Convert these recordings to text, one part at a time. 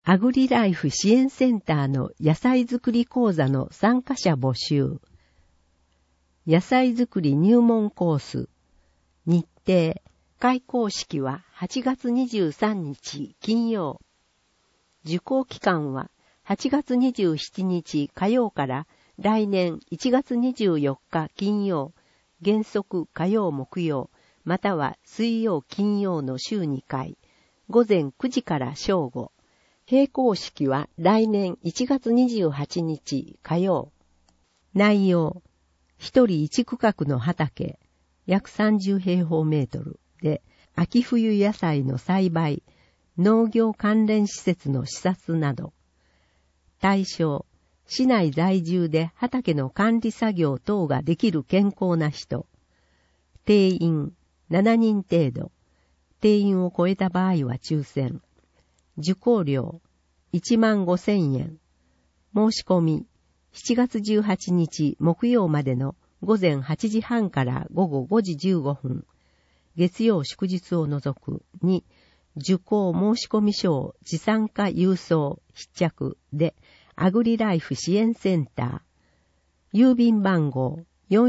アグリライフ支援センターの野菜作り講座の参加者募集。野菜作り入門コース。日程。開講式は8月23日金曜。受講期間は8月27日火曜から来年1月24日金曜、原則火曜木曜、または水曜金曜の週2回、午前9時から正午。閉講式は来年1月28日火曜。内容。一人一区画の畑、約30平方メートルで、秋冬野菜の栽培、農業関連施設の視察など。対象。市内在住で畑の管理作業等ができる健康な人。定員7人程度。定員を超えた場合は抽選。受講料15,000円。申し込み7月18日木曜までの午前8時半から午後5時15分。月曜祝日を除くに、受講申し込み書を持参加郵送必着で、アグリライフ支援センター。郵便番号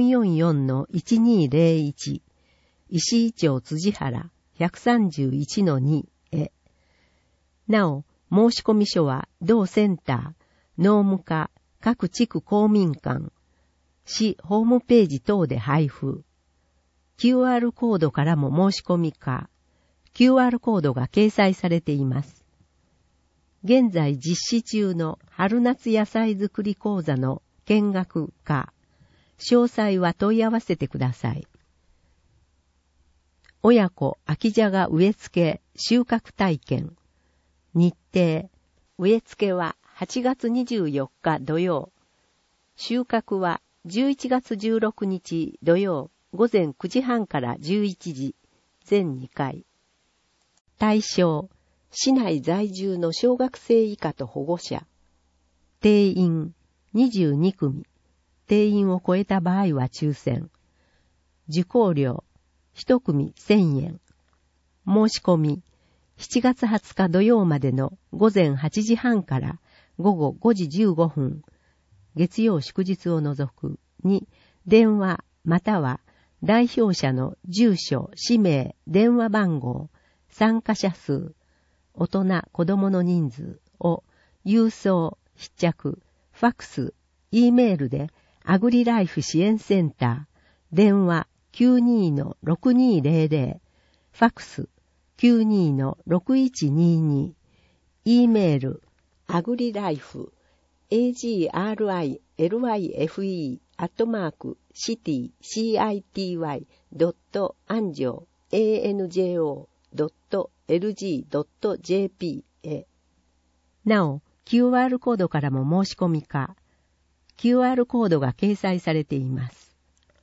444-1201。石井町辻原 131-2 へ。なお、申し込み書は同センター、農務課、各地区公民館、市ホームページ等で配布。QR コードからも申し込みか、QR コードが掲載されています。現在実施中の春夏野菜作り講座の見学か、詳細は問い合わせてください。親子秋じゃが植え付け収穫体験。日程。植え付けは8月24日土曜。収穫は11月16日土曜午前9時半から11時、全2回。対象。市内在住の小学生以下と保護者。定員22組。定員を超えた場合は抽選。受講料1組1000円。申し込み7月20日土曜までの午前8時半から午後5時15分。月曜祝日を除くに、電話または代表者の住所、氏名、電話番号、参加者数、大人、子供の人数を郵送、必着、ファックス、Eメールでアグリライフ支援センター、電話 92-6200、ファックス 92-6122、Eメール、アグリライフ、agrilaif@city.anjo.lg.jp へ。なお、QR コードからも申し込みか、QR コードが掲載されています。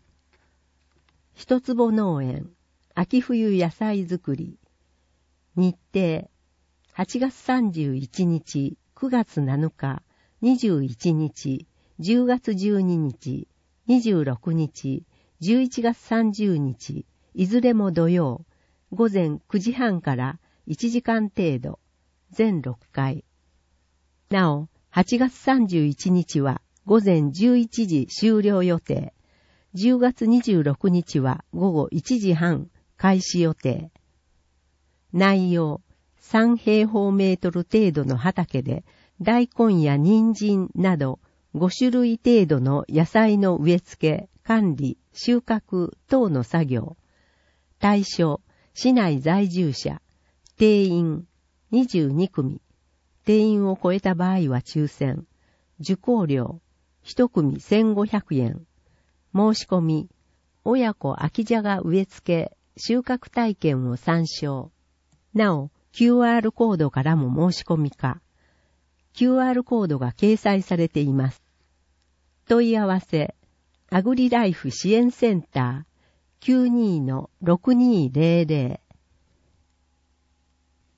一坪農園、秋冬野菜作り。日程、8月31日、9月7日、21日、10月12日、26日、11月30日、いずれも土曜、午前9時半から1時間程度、全6回。なお、8月31日は午前11時終了予定。10月26日は午後1時半開始予定。内容、3平方メートル程度の畑で大根や人参など5種類程度の野菜の植え付け、管理、収穫等の作業。対象、市内在住者。定員22組。定員を超えた場合は抽選。受講料1組1500円。申し込み、親子秋じゃが植え付け、収穫体験を参照。なお、QR コードからも申し込みか。QR コードが掲載されています。問い合わせ、アグリライフ支援センター 92-6200